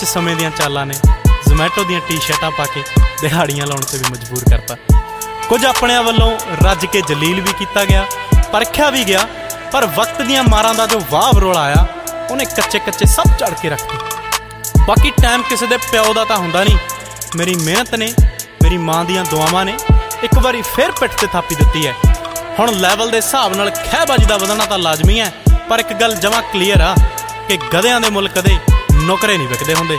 ਸਮੇਂ ਦੀਆਂ ਚਾਲਾਂ ਨੇ ਜ਼ੋਮੈਟੋ ਦੀਆਂ ਟੀ-ਸ਼ਰਟਾਂ ਪਾ ਕੇ ਦਿਹਾੜੀਆਂ ਲਾਉਣ 'ਤੇ ਵੀ ਮਜਬੂਰ ਕਰਤਾ। ਕੁਝ ਆਪਣਿਆਂ ਵੱਲੋਂ ਰੱਜ ਕੇ ਜਲੀਲ ਵੀ ਕੀਤਾ ਗਿਆ, ਪਰਖਿਆ ਵੀ ਗਿਆ, ਪਰ ਵਕਤ ਦੀਆਂ ਮਾਰਾਂ ਦਾ ਜੋ ਵਾਹ ਵਰੋਲਾ ਆਇਆ ਉਹਨੇ ਕੱਚੇ ਕੱਚੇ ਸਭ ਝੜ ਕੇ ਰੱਖਤੇ। ਬਾਕੀ ਟਾਈਮ ਕਿਸੇ ਦੇ ਪਿਓ ਦਾ ਤਾਂ ਹੁੰਦਾ ਨਹੀਂ। ਮੇਰੀ ਮਿਹਨਤ ਨੇ, ਮੇਰੀ ਮਾਂ ਦੀਆਂ ਦੁਆਵਾਂ ਨੇ ਇੱਕ ਵਾਰੀ ਫਿਰ ਪਿੱਠ 'ਤੇ ਥਾਪੀ ਦਿੱਤੀ ਹੈ। ਹੁਣ ਲੈਵਲ ਦੇ ਹਿਸਾਬ ਨਾਲ ਖਹਿਬਾਜ਼ੀ ਦਾ ਵਧਣਾ ਤਾਂ ਲਾਜ਼ਮੀ ਹੈ, ਪਰ ਇੱਕ ਗੱਲ ਜਮਾਂ ਕਲੀਅਰ ਆ ਕਿ ਗਧਿਆਂ ਦੇ ਮੁੱਲ ਕਦੇ ਨੁਕਰੇ ਨਹੀਂ ਵਿਕਦੇ ਹੁੰਦੇ।